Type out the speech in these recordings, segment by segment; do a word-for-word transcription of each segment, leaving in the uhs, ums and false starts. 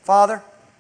Father,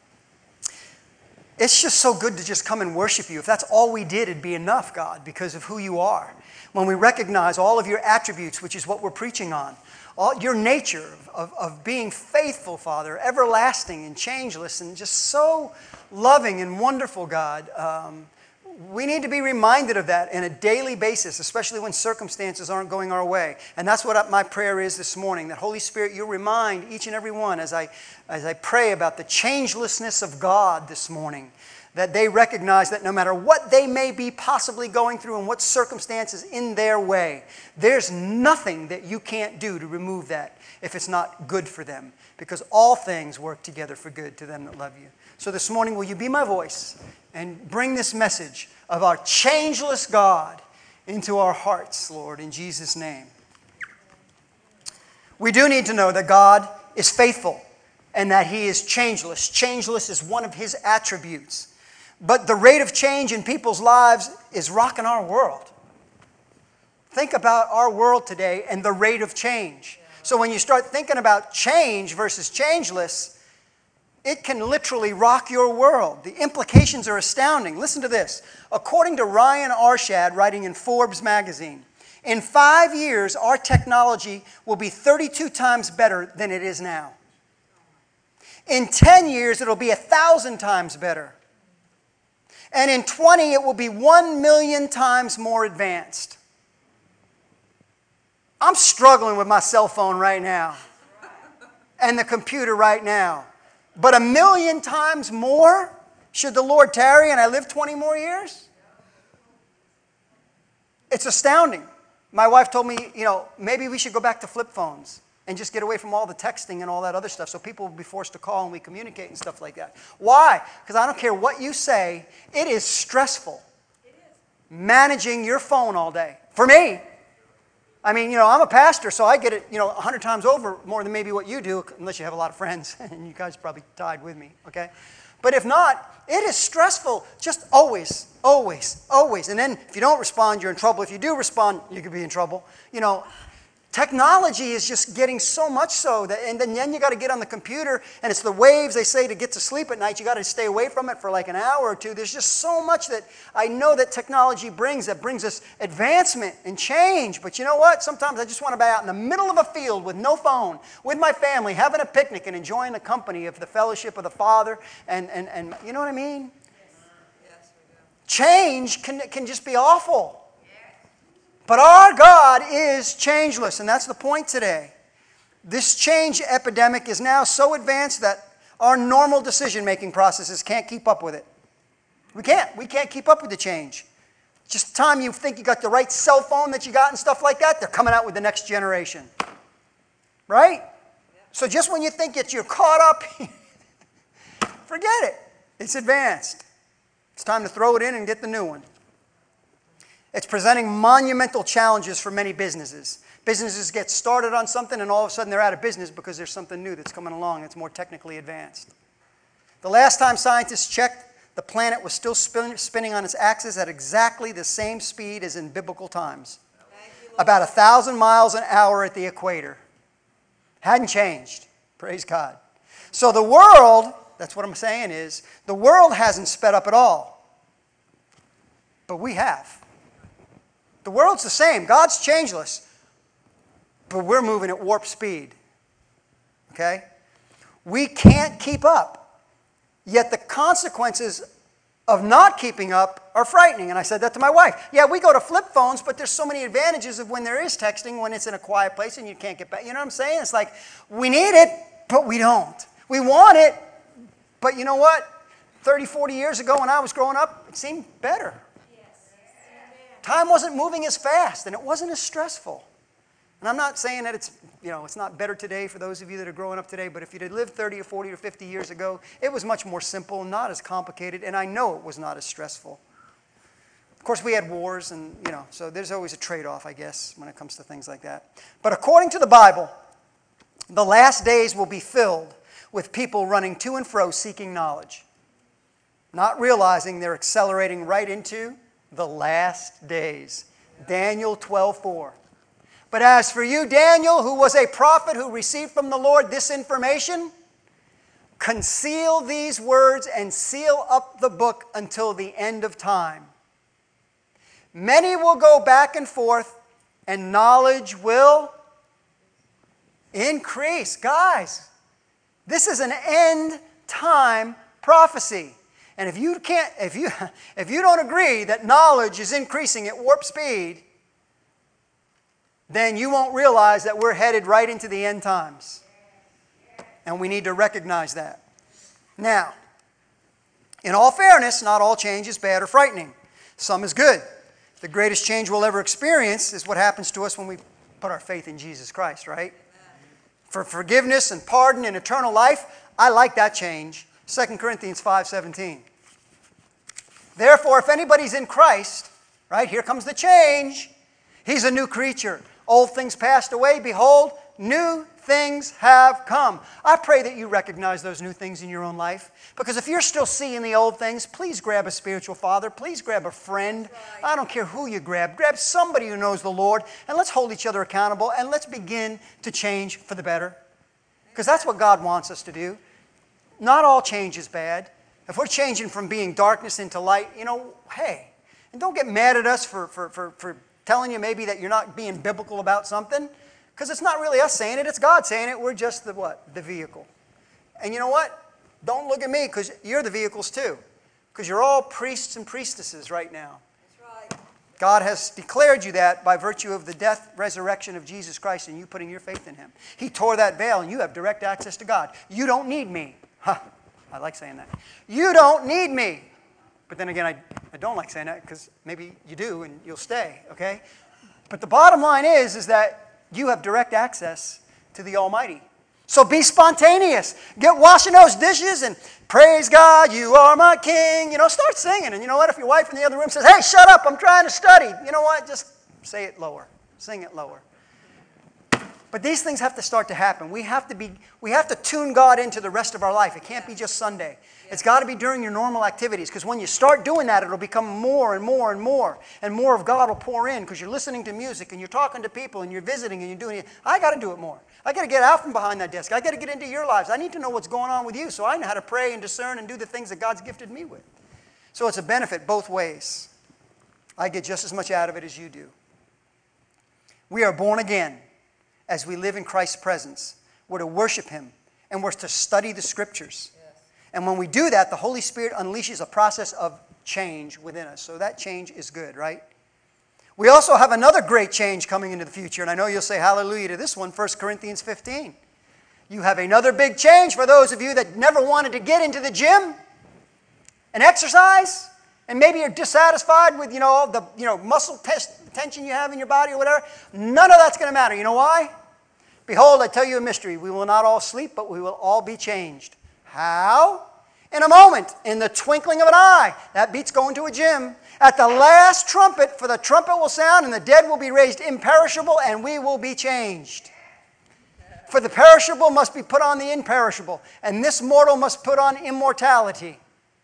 it's just so good to just come and worship you. If that's all we did, it'd be enough, God, because of who you are. When we recognize all of your attributes, which is what we're preaching on, all your nature of, of being faithful, Father, everlasting and changeless and just so loving and wonderful, God. Um, we need to be reminded of that on a daily basis, especially when circumstances aren't going our way. And that's what my prayer is this morning, that Holy Spirit, you'll remind each and every one as I, as I pray about the changelessness of God this morning, that they recognize that no matter what they may be possibly going through and what circumstances in their way, there's nothing that you can't do to remove that if it's not good for them, because all things work together for good to them that love you. So this morning, will you be my voice and bring this message of our changeless God into our hearts, Lord, in Jesus' name. We do need to know that God is faithful and that He is changeless. Changeless is one of His attributes. But the rate of change in people's lives is rocking our world. Think about our world today and the rate of change. So when you start thinking about change versus changeless, it can literally rock your world. The implications are astounding. Listen to this. According to Ryan Arshad, writing in Forbes magazine, in five years, our technology will be thirty-two times better than it is now. In ten years, it'll be one thousand times better. And in twenty, it will be one million times more advanced. I'm struggling with my cell phone right now and the computer right now. But a million times more, should the Lord tarry and I live twenty more years? It's astounding. My wife told me, you know, maybe we should go back to flip phones and just get away from all the texting and all that other stuff so people will be forced to call and we communicate and stuff like that. Why? Because I don't care what you say, it is stressful. It is. Managing your phone all day. For me. I mean, you know, I'm a pastor, so I get it, you know, a hundred times over more than maybe what you do, unless you have a lot of friends, and you guys probably tied with me, okay? But if not, it is stressful, just always, always, always. And then if you don't respond, you're in trouble. If you do respond, you could be in trouble. You know, technology is just getting so much so that, and then, then you got to get on the computer, and it's the waves they say to get to sleep at night. You got to stay away from it for like an hour or two. There's just so much that I know that technology brings that brings us advancement and change. But you know what? Sometimes I just want to be out in the middle of a field with no phone, with my family, having a picnic and enjoying the company of the fellowship of the Father. And, and, and you know what I mean? Yes. Yes, we do. Change can, can just be awful. But our God is changeless, and that's the point today. This change epidemic is now so advanced that our normal decision-making processes can't keep up with it. We can't. We can't keep up with the change. Just the time you think you got the right cell phone that you got and stuff like that, they're coming out with the next generation. Right? So just when you think that you're caught up, forget it. It's advanced. It's time to throw it in and get the new one. It's presenting monumental challenges for many businesses. Businesses get started on something and all of a sudden they're out of business because there's something new that's coming along that's more technically advanced. The last time scientists checked, the planet was still spin, spinning on its axis at exactly the same speed as in biblical times. About a thousand miles an hour at the equator. Hadn't changed. Praise God. So the world, that's what I'm saying is, the world hasn't sped up at all. But we have. The world's the same. God's changeless. But we're moving at warp speed. Okay? We can't keep up. Yet the consequences of not keeping up are frightening. And I said that to my wife. Yeah, we go to flip phones, but there's so many advantages of when there is texting, when it's in a quiet place and you can't get back. You know what I'm saying? It's like, we need it, but we don't. We want it, but you know what? thirty, forty years ago when I was growing up, it seemed better. Time wasn't moving as fast, and it wasn't as stressful. And I'm not saying that it's, you know, it's not better today for those of you that are growing up today, but if you'd had lived thirty or forty or fifty years ago, it was much more simple, not as complicated, and I know it was not as stressful. Of course, we had wars, and, you know, so there's always a trade-off, I guess, when it comes to things like that. But according to the Bible, the last days will be filled with people running to and fro seeking knowledge, not realizing they're accelerating right into the last days. Daniel twelve four. But as for you, Daniel, who was a prophet who received from the Lord this information, conceal these words and seal up the book until the end of time. Many will go back and forth, and knowledge will increase. Guys, this is an end time prophecy. And if you can't, if you if you don't agree that knowledge is increasing at warp speed, then you won't realize that we're headed right into the end times. And we need to recognize that. Now, in all fairness, not all change is bad or frightening. Some is good. The greatest change we'll ever experience is what happens to us when we put our faith in Jesus Christ, right? For forgiveness and pardon and eternal life, I like that change. Second Corinthians five seventeen. Therefore, if anybody's in Christ, right, here comes the change. He's a new creature. Old things passed away. Behold, new things have come. I pray that you recognize those new things in your own life. Because if you're still seeing the old things, please grab a spiritual father. Please grab a friend. I don't care who you grab. Grab somebody who knows the Lord. And let's hold each other accountable. And let's begin to change for the better. Because that's what God wants us to do. Not all change is bad. If we're changing from being darkness into light, you know, hey. And don't get mad at us for, for, for, for telling you maybe that you're not being biblical about something. Because it's not really us saying it, it's God saying it. We're just the what? The vehicle. And you know what? Don't look at me, because you're the vehicles too. Because you're all priests and priestesses right now. That's right. God has declared you that by virtue of the death, resurrection of Jesus Christ and you putting your faith in Him. He tore that veil and you have direct access to God. You don't need me. Huh. I like saying that. You don't need me. But then again, I, I don't like saying that, because maybe you do and you'll stay, okay? But the bottom line is, is that you have direct access to the Almighty. So be spontaneous. Get washing those dishes and praise God, you are my King. You know, start singing. And you know what? If your wife in the other room says, hey, shut up, I'm trying to study. You know what? Just say it lower. Sing it lower. But these things have to start to happen. We have to be, we have to tune God into the rest of our life. It can't be just Sunday. It's got to be during your normal activities, because when you start doing that, it'll become more and more and more. And more of God will pour in, because you're listening to music and you're talking to people and you're visiting and you're doing it. I got to do it more. I got to get out from behind that desk. I got to get into your lives. I need to know what's going on with you, so I know how to pray and discern and do the things that God's gifted me with. So it's a benefit both ways. I get just as much out of it as you do. We are born again as we live in Christ's presence. We're to worship Him, and we're to study the Scriptures. And when we do that, the Holy Spirit unleashes a process of change within us. So that change is good, right? We also have another great change coming into the future. And I know you'll say hallelujah to this one, First Corinthians fifteen. You have another big change for those of you that never wanted to get into the gym and exercise. And maybe you're dissatisfied with, you know, all the you know, muscle test, tension you have in your body or whatever. None of that's going to matter. You know why? Behold, I tell you a mystery. We will not all sleep, but we will all be changed. How? In a moment, in the twinkling of an eye. That beats going to a gym. At the last trumpet, for the trumpet will sound, and the dead will be raised imperishable, and we will be changed. For the perishable must be put on the imperishable, and this mortal must put on immortality.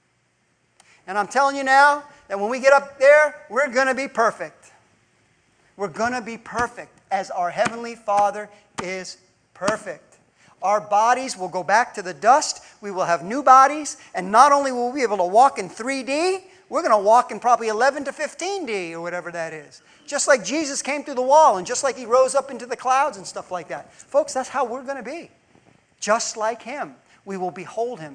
And I'm telling you now that when we get up there, we're going to be perfect. We're going to be perfect, as our Heavenly Father is perfect. Our bodies will go back to the dust. We will have new bodies. And not only will we be able to walk in three D, we're going to walk in probably eleven to fifteen D or whatever that is. Just like Jesus came through the wall and just like He rose up into the clouds and stuff like that. Folks, that's how we're going to be. Just like Him. We will behold Him.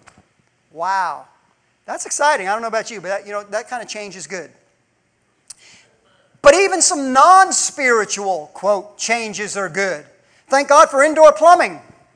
Wow. That's exciting. I don't know about you, but that, you know, that kind of change is good. But even some non-spiritual, quote, changes are good. Thank God for indoor plumbing.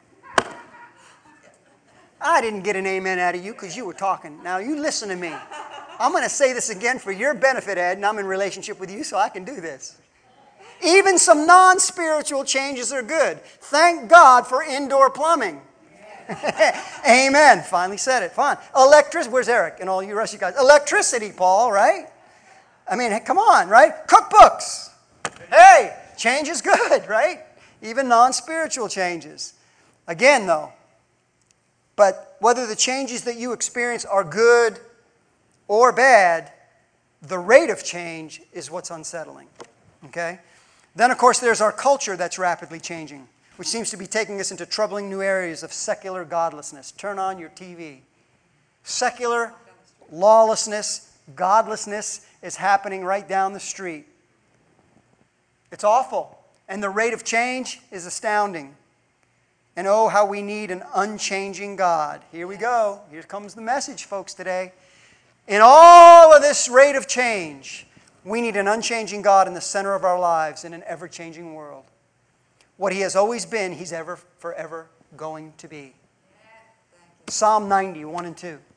I didn't get an amen out of you because you were talking. Now you listen to me. I'm going to say this again for your benefit, Ed, and I'm in relationship with you, so I can do this. Even some non-spiritual changes are good. Thank God for indoor plumbing. Amen. Finally said it. Fine. Electricity. Where's Eric and all you rest of you guys? Electricity, Paul, right? I mean, come on, right? Cookbooks. Hey, change is good, right? Even non-spiritual changes. Again, though, but whether the changes that you experience are good or bad, the rate of change is what's unsettling. Okay? Then, of course, there's our culture that's rapidly changing. which seems to be taking us into troubling new areas of secular godlessness. Turn on your T V. Secular lawlessness, godlessness is happening right down the street. It's awful. And the rate of change is astounding. And oh, how we need an unchanging God. Here we go. Here comes the message, folks, today. In all of this rate of change, we need an unchanging God in the center of our lives in an ever-changing world. What He has always been, He's ever, forever going to be. Psalm ninety, one and two.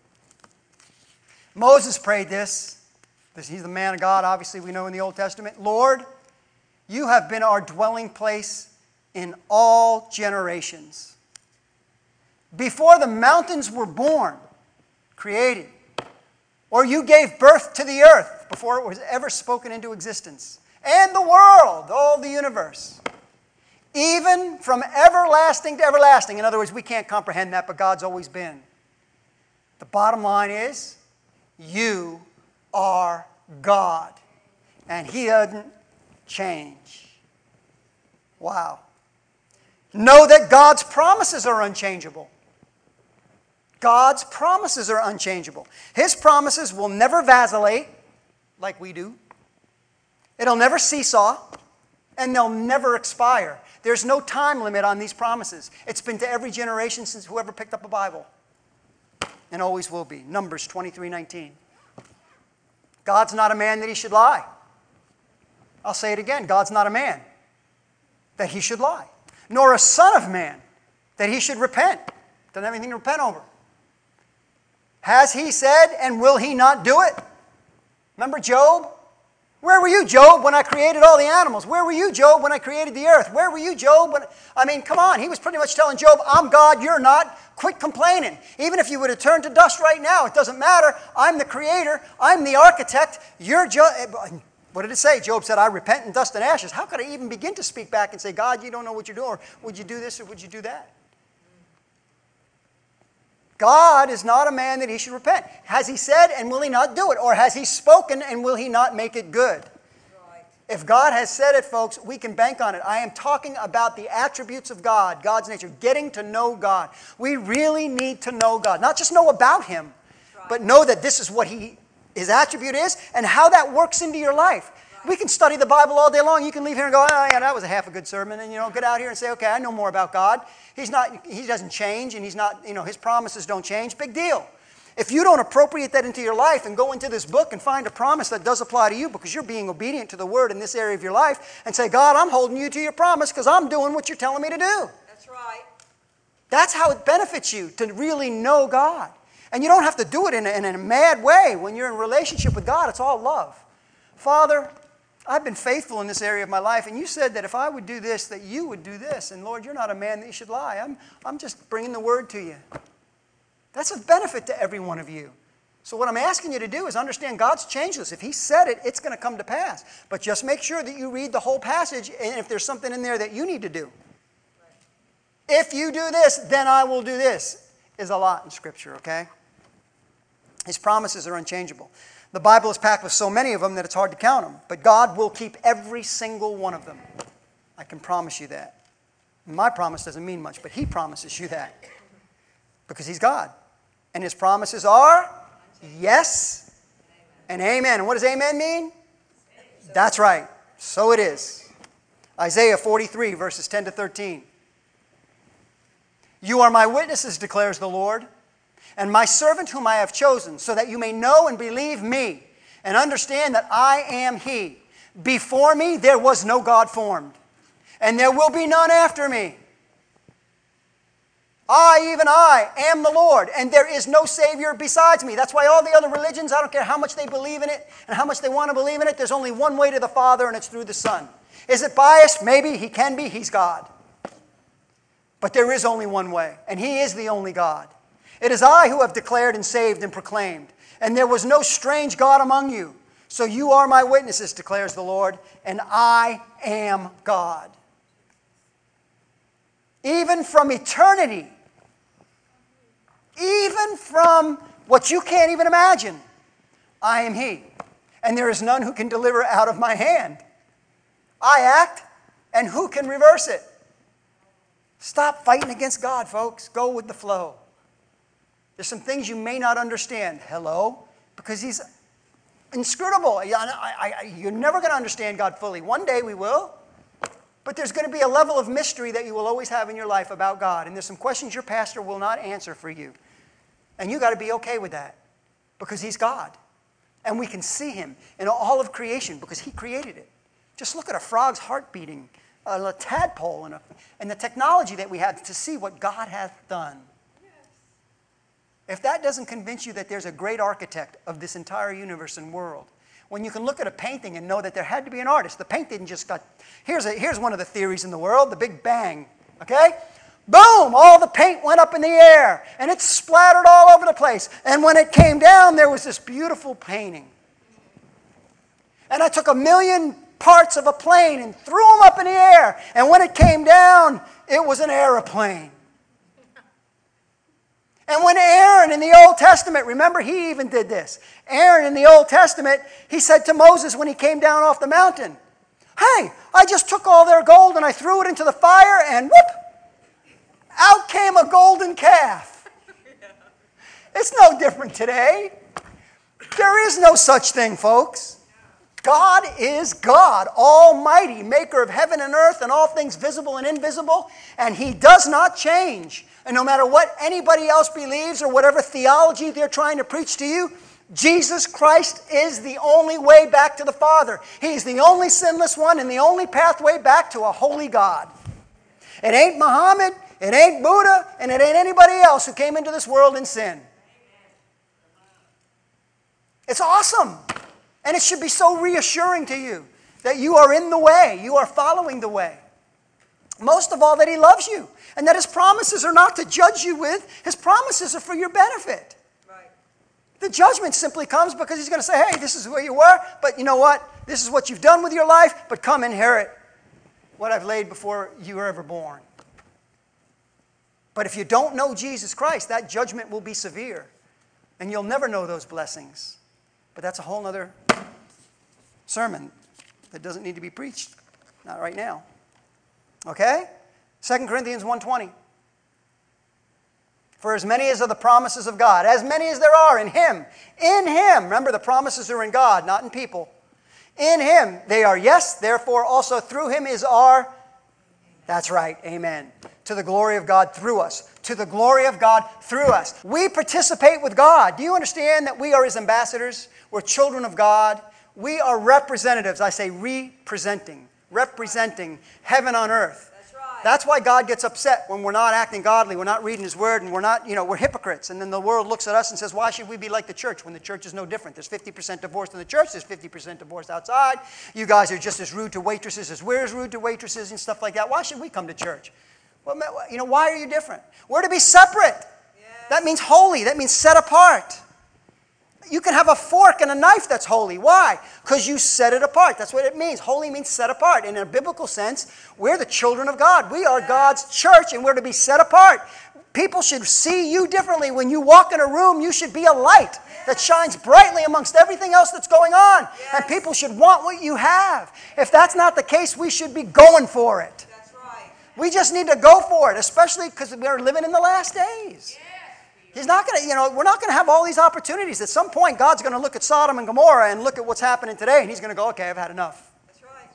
Moses prayed this. He's the man of God, obviously, we know in the Old Testament. Lord, You have been our dwelling place in all generations. Before the mountains were born, created, or You gave birth to the earth before it was ever spoken into existence, and the world, all the universe, even from everlasting to everlasting. In other words, we can't comprehend that, but God's always been. The bottom line is, You are God, and He doesn't change. Wow. Know that God's promises are unchangeable. God's promises are unchangeable. His promises will never vacillate like we do. It'll never seesaw, and they'll never expire. There's no time limit on these promises. It's been to every generation since whoever picked up a Bible, and always will be. Numbers twenty-three nineteen. God's not a man that He should lie. I'll say it again. God's not a man that He should lie, nor a son of man that He should repent. Doesn't have anything to repent over. Has He said, and will He not do it? Remember Job? Where were you, Job, when I created all the animals? Where were you, Job, when I created the earth? Where were you, Job? When... I mean, come on. He was pretty much telling Job, I'm God, you're not. Quit complaining. Even if you would have turned to dust right now, it doesn't matter. I'm the creator. I'm the architect. You're Job. What did it say? Job said, I repent in dust and ashes. How could I even begin to speak back and say, God, you don't know what you're doing, or would you do this, or would you do that? God is not a man that He should repent. Has He said, and will He not do it? Or has He spoken, and will He not make it good? Right. If God has said it, folks, we can bank on it. I am talking about the attributes of God, God's nature, getting to know God. We really need to know God. Not just know about Him, right, but know that this is what He, His attribute is, and how that works into your life. Right. We can study the Bible all day long. You can leave here and go, oh, yeah, that was a half a good sermon. And, you know, get out here and say, okay, I know more about God. He's not, He doesn't change, and He's not, you know, His promises don't change. Big deal. If you don't appropriate that into your life and go into this book and find a promise that does apply to you because you're being obedient to the Word in this area of your life and say, God, I'm holding you to your promise because I'm doing what you're telling me to do. That's right. That's how it benefits you to really know God. And you don't have to do it in a, in a mad way. When you're in relationship with God, it's all love. Father, I've been faithful in this area of my life, and You said that if I would do this, that You would do this. And Lord, You're not a man that You should lie. I'm, I'm just bringing the Word to You. That's a benefit to every one of you. So what I'm asking you to do is understand God's changeless. If He said it, it's going to come to pass. But just make sure that you read the whole passage, and if there's something in there that you need to do. Right. If you do this, then I will do this, is a lot in Scripture, okay? His promises are unchangeable. The Bible is packed with so many of them that it's hard to count them. But God will keep every single one of them. I can promise you that. My promise doesn't mean much, but He promises you that. Because He's God. And His promises are yes and amen. And what does amen mean? That's right. So it is. Isaiah forty-three, verses ten to thirteen. You are my witnesses, declares the Lord, and my servant whom I have chosen, so that you may know and believe me, and understand that I am He. Before me there was no God formed, and there will be none after me. I, even I, am the Lord, and there is no Savior besides me. That's why all the other religions, I don't care how much they believe in it and how much they want to believe in it, there's only one way to the Father, and it's through the Son. Is it biased? Maybe. He can be. He's God. But there is only one way, and He is the only God. It is I who have declared and saved and proclaimed, and there was no strange God among you. So you are my witnesses, declares the Lord, and I am God. Even from eternity, even from what you can't even imagine, I am He, and there is none who can deliver out of my hand. I act, and who can reverse it? Stop fighting against God, folks. Go with the flow. There's some things you may not understand. Hello? Because He's inscrutable. I, I, I, you're never going to understand God fully. One day we will. But there's going to be a level of mystery that you will always have in your life about God. And there's some questions your pastor will not answer for you. And you got to be okay with that. Because He's God. And we can see Him in all of creation because He created it. Just look at a frog's heart beating, a tadpole, and, a, and the technology that we have to see what God hath done. If that doesn't convince you that there's a great architect of this entire universe and world, when you can look at a painting and know that there had to be an artist. The paint didn't just got... Here's, a, here's one of the theories in the world, the Big Bang, okay? Boom! All the paint went up in the air, and it splattered all over the place. And when it came down, there was this beautiful painting. And I took a million parts of a plane and threw them up in the air. And when it came down, it was an airplane. And when Aaron in the Old Testament, remember he even did this. Aaron in the Old Testament, he said to Moses when he came down off the mountain, hey, I just took all their gold and I threw it into the fire and whoop, out came a golden calf. It's no different today. There is no such thing, folks. God is God, Almighty, maker of heaven and earth and all things visible and invisible, and He does not change. And no matter what anybody else believes or whatever theology they're trying to preach to you, Jesus Christ is the only way back to the Father. He's the only sinless one and the only pathway back to a holy God. It ain't Muhammad, it ain't Buddha, and it ain't anybody else who came into this world in sin. It's awesome. And it should be so reassuring to you that you are in the way, you are following the way. Most of all, that He loves you, and that His promises are not to judge you with. His promises are for your benefit. Right. The judgment simply comes because He's going to say, hey, this is where you were, but you know what? This is what you've done with your life, but come inherit what I've laid before you were ever born. But if you don't know Jesus Christ, that judgment will be severe, and you'll never know those blessings. But that's a whole other sermon that doesn't need to be preached. Not right now. Okay? Second Corinthians one twenty. For as many as are the promises of God, as many as there are in Him, in Him, remember the promises are in God, not in people. In Him they are yes, therefore also through Him is our, that's right, amen. To the glory of God through us. To the glory of God through us. We participate with God. Do you understand that we are His ambassadors? We're children of God. We are representatives. I say representing. Representing heaven on earth. That's right. That's why God gets upset when we're not acting godly, we're not reading His Word, and we're not, you know, we're hypocrites. And then the world looks at us and says, why should we be like the church when the church is no different? There's fifty percent divorced in the church, there's fifty percent divorced outside. You guys are just as rude to waitresses as we're as rude to waitresses and stuff like that. Why should we come to church? Well, you know, why are you different? We're to be separate. Yes. That means holy. That means set apart. You can have a fork and a knife that's holy. Why? Because you set it apart. That's what it means. Holy means set apart. In a biblical sense, we're the children of God. We are God's church, and we're to be set apart. People should see you differently. When you walk in a room, you should be a light that shines brightly amongst everything else that's going on. Yes. And people should want what you have. If that's not the case, we should be going for it. That's right. We just need to go for it, especially because we're living in the last days. Yeah. He's not going to, you know, we're not going to have all these opportunities. At some point, God's going to look at Sodom and Gomorrah and look at what's happening today, and He's going to go, okay, I've had enough. That's right.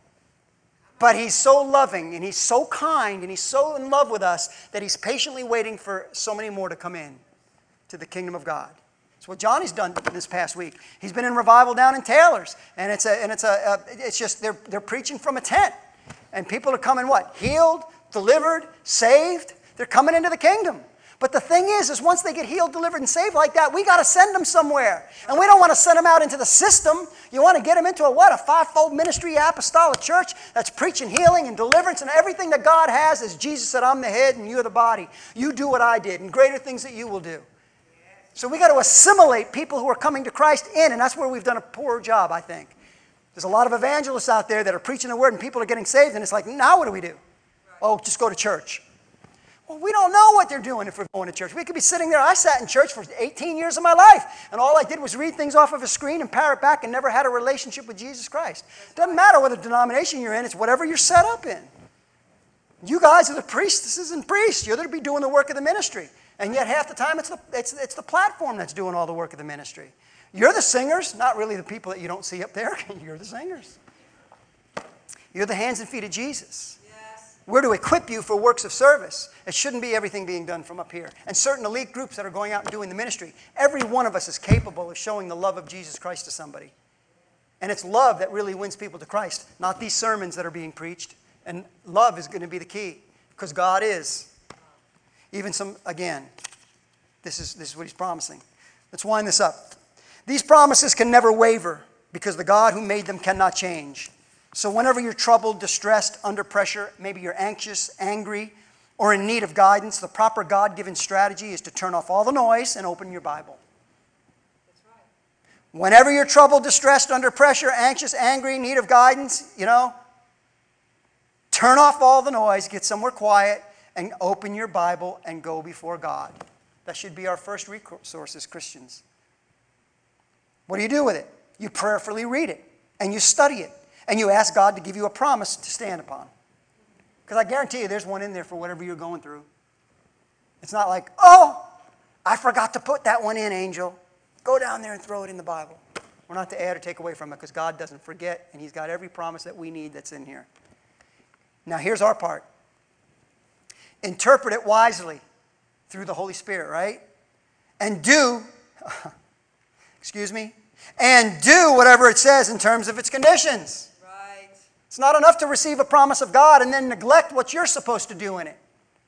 But He's so loving, and He's so kind, and He's so in love with us that He's patiently waiting for so many more to come in to the kingdom of God. That's what Johnny's done this past week. He's been in revival down in Taylor's, and it's a, and it's a, a it's just they're they're preaching from a tent, and people are coming what? Healed, delivered, saved. They're coming into the kingdom. But the thing is, is once they get healed, delivered, and saved like that, we got to send them somewhere. And we don't want to send them out into the system. You want to get them into a what? A fivefold ministry apostolic church that's preaching healing and deliverance and everything that God has. As Jesus said, I'm the head and you're the body. You do what I did and greater things that you will do. So we got to assimilate people who are coming to Christ in, and that's where we've done a poor job, I think. There's a lot of evangelists out there that are preaching the word and people are getting saved, and it's like, now what do we do? Oh, just go to church. Well, we don't know what they're doing if we're going to church. We could be sitting there. I sat in church for eighteen years of my life, and all I did was read things off of a screen and parrot back and never had a relationship with Jesus Christ. It doesn't matter what denomination you're in. It's whatever you're set up in. You guys are the priestesses and priests. You're going to be doing the work of the ministry. And yet half the time it's the, it's, it's the platform that's doing all the work of the ministry. You're the singers, not really the people that you don't see up there. You're the singers. You're the hands and feet of Jesus. Yes. We're to equip you for works of service. It shouldn't be everything being done from up here. And certain elite groups that are going out and doing the ministry, every one of us is capable of showing the love of Jesus Christ to somebody. And it's love that really wins people to Christ, not these sermons that are being preached. And love is going to be the key, because God is. Even some, again, this is, this is what he's promising. Let's wind this up. These promises can never waver, because the God who made them cannot change. So whenever you're troubled, distressed, under pressure, maybe you're anxious, angry, or in need of guidance, the proper God-given strategy is to turn off all the noise and open your Bible. That's right. Whenever you're troubled, distressed, under pressure, anxious, angry, in need of guidance, you know, turn off all the noise, get somewhere quiet, and open your Bible and go before God. That should be our first resource as Christians. What do you do with it? You prayerfully read it, and you study it, and you ask God to give you a promise to stand upon. Because I guarantee you there's one in there for whatever you're going through. It's not like, oh, I forgot to put that one in, Angel. Go down there and throw it in the Bible. We're not to add or take away from it, because God doesn't forget, and he's got every promise that we need that's in here. Now here's our part. Interpret it wisely through the Holy Spirit, right? And do, excuse me, and do whatever it says in terms of its conditions. Right. It's not enough to receive a promise of God and then neglect what you're supposed to do in it.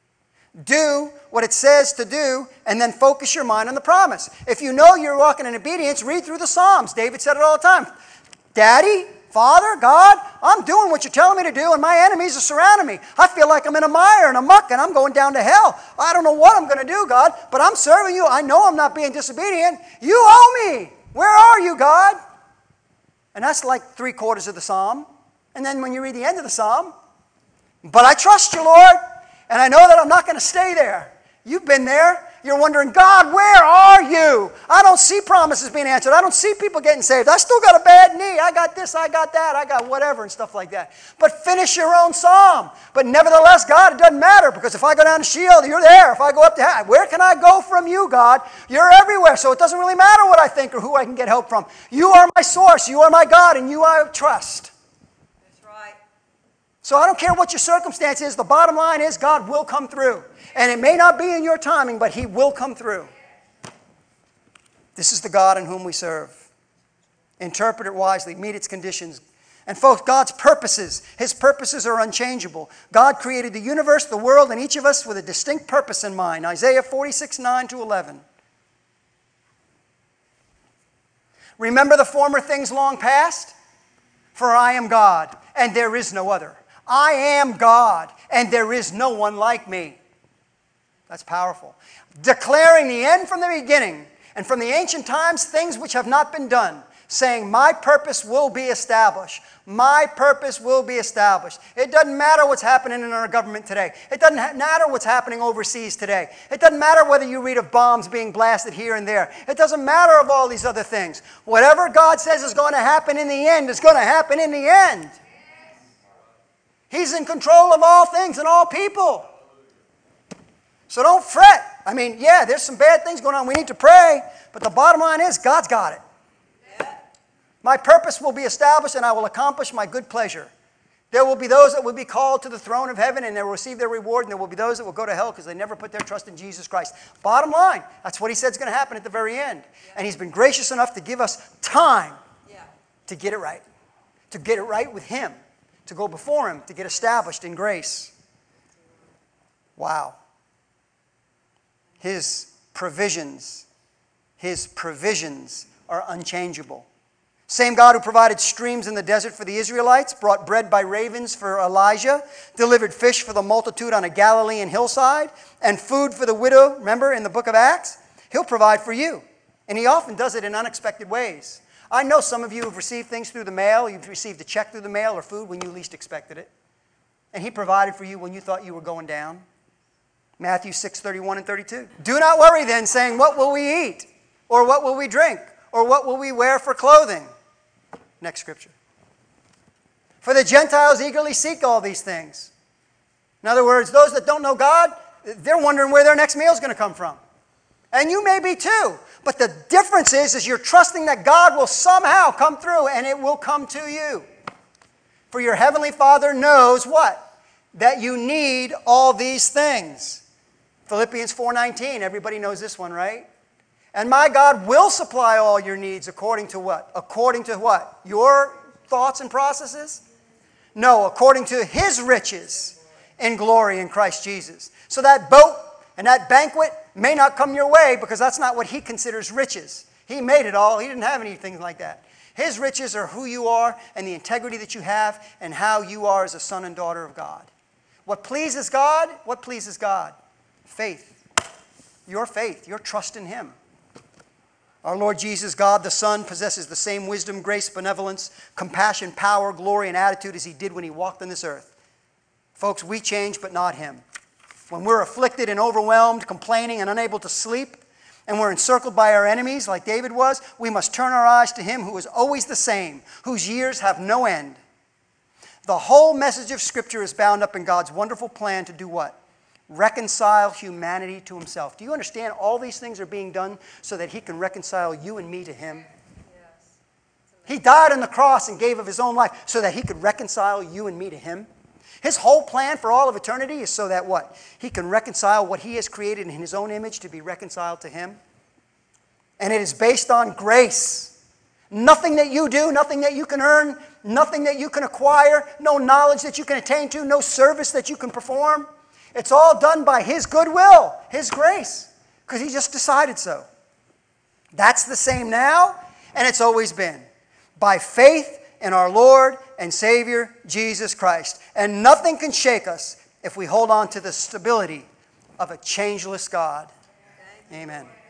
Do what it says to do, and then focus your mind on the promise. If you know you're walking in obedience, read through the Psalms. David said it all the time. Daddy, Father, God, I'm doing what you're telling me to do, and my enemies are surrounding me. I feel like I'm in a mire and a muck, and I'm going down to hell. I don't know what I'm going to do, God, but I'm serving you. I know I'm not being disobedient. You owe me. Where are you, God? And that's like three quarters of the psalm. And then when you read the end of the psalm, but I trust you, Lord, and I know that I'm not going to stay there. You've been there. You're wondering, God, where are you? I don't see promises being answered. I don't see people getting saved. I still got a bad knee. I got this, I got that, I got whatever and stuff like that. But finish your own psalm. But nevertheless, God, it doesn't matter, because if I go down to Sheol, you're there. If I go up to heaven, where can I go from you, God? You're everywhere, so it doesn't really matter what I think or who I can get help from. You are my source. You are my God, and you I trust. That's right. So I don't care what your circumstance is. The bottom line is God will come through. And it may not be in your timing, but he will come through. This is the God in whom we serve. Interpret it wisely. Meet its conditions. And folks, God's purposes, his purposes are unchangeable. God created the universe, the world, and each of us with a distinct purpose in mind. Isaiah forty-six, nine to eleven. Remember the former things long past? For I am God, and there is no other. I am God, and there is no one like me. That's powerful. Declaring the end from the beginning, and from the ancient times things which have not been done, saying, my purpose will be established. My purpose will be established. It doesn't matter what's happening in our government today. It doesn't matter what's happening overseas today. It doesn't matter whether you read of bombs being blasted here and there. It doesn't matter of all these other things. Whatever God says is going to happen in the end is going to happen in the end. He's in control of all things and all people. So don't fret. I mean, yeah, there's some bad things going on. We need to pray. But the bottom line is, God's got it. Yeah. My purpose will be established, and I will accomplish my good pleasure. There will be those that will be called to the throne of heaven, and they will receive their reward, and there will be those that will go to hell because they never put their trust in Jesus Christ. Bottom line, that's what he said is going to happen at the very end. Yeah. And he's been gracious enough to give us time yeah. to get it right. To get it right with him. To go before him, to get established in grace. Wow. His provisions, his provisions are unchangeable. Same God who provided streams in the desert for the Israelites, brought bread by ravens for Elijah, delivered fish for the multitude on a Galilean hillside, and food for the widow, remember in the book of Acts? He'll provide for you. And he often does it in unexpected ways. I know some of you have received things through the mail. You've received a check through the mail or food when you least expected it. And he provided for you when you thought you were going down. Matthew six, thirty-one and thirty-two. Do not worry then, saying, what will we eat? Or what will we drink? Or what will we wear for clothing? Next scripture. For the Gentiles eagerly seek all these things. In other words, those that don't know God, they're wondering where their next meal is going to come from. And you may be too. But the difference is, is you're trusting that God will somehow come through and it will come to you. For your heavenly Father knows what? That you need all these things. Philippians four nineteen, everybody knows this one, right? And my God will supply all your needs according to what? According to what? Your thoughts and processes? No, according to His riches in glory in Christ Jesus. So that boat and that banquet may not come your way because that's not what He considers riches. He made it all. He didn't have anything like that. His riches are who you are and the integrity that you have and how you are as a son and daughter of God. What pleases God? What pleases God? Faith. Your faith, your trust in Him. Our Lord Jesus, God the Son, possesses the same wisdom, grace, benevolence, compassion, power, glory, and attitude as He did when He walked on this earth. Folks, we change, but not Him. When we're afflicted and overwhelmed, complaining and unable to sleep, and we're encircled by our enemies like David was, we must turn our eyes to Him who is always the same, whose years have no end. The whole message of Scripture is bound up in God's wonderful plan to do what? Reconcile humanity to Himself. Do you understand all these things are being done so that He can reconcile you and me to Him? Yes. He died on the cross and gave of His own life so that He could reconcile you and me to Him. His whole plan for all of eternity is so that what? He can reconcile what He has created in His own image to be reconciled to Him. And it is based on grace. Nothing that you do, nothing that you can earn, nothing that you can acquire, no knowledge that you can attain to, no service that you can perform. It's all done by His goodwill, His grace, because He just decided so. That's the same now, and it's always been. By faith in our Lord and Savior, Jesus Christ. And nothing can shake us if we hold on to the stability of a changeless God. Amen.